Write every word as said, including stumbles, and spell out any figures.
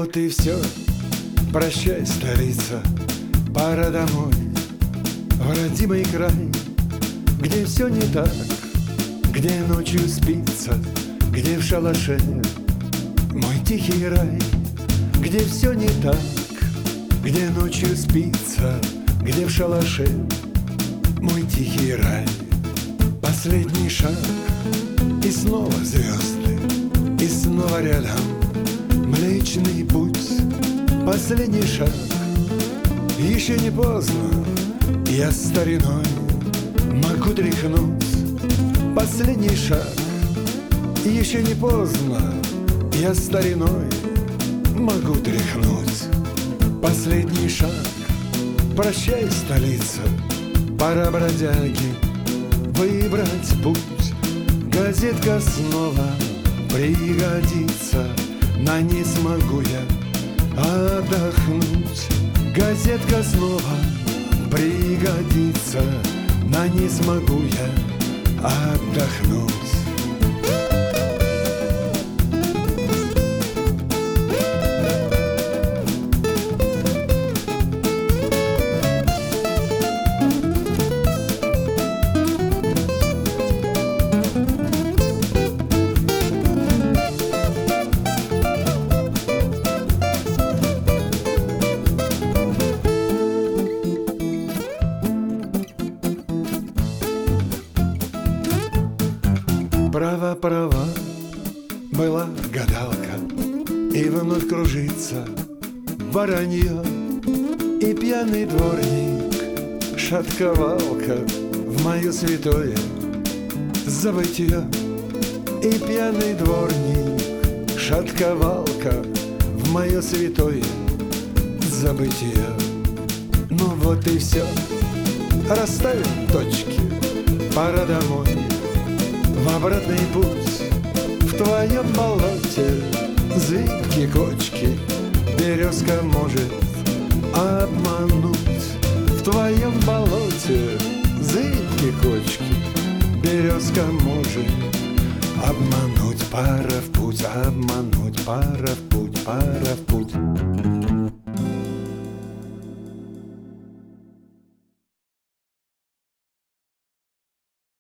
вот и все. Прощай, столица, пора домой, в родимый край, где все не так, где ночью спится, где в шалаше мой тихий рай, где все не так, где ночью спится, где в шалаше мой тихий рай. Последний шаг, и снова звезды, и снова рядом Млечный путь. Последний шаг, еще не поздно, я стариной могу тряхнуть. Последний шаг, еще не поздно, я стариной могу тряхнуть. Последний шаг, прощай, столица, пора, бродяги, выбрать путь. Газетка снова пригодится, на ней смогу я отдохнуть. Газетка снова пригодится, на ней смогу я отдохнуть. Права, права, была гадалка, и вновь кружится воронье, и пьяный дворник, шатковалка в мое святое забытье. И пьяный дворник, шатковалка в мое святое забытье. Ну вот и все, расставим точки, пора домой, в обратный путь. В твоем болоте зыбки кочки березка может обмануть. В твоем болоте зыбки кочки березка может обмануть. Пора в путь, обмануть, пора в путь, пора в путь.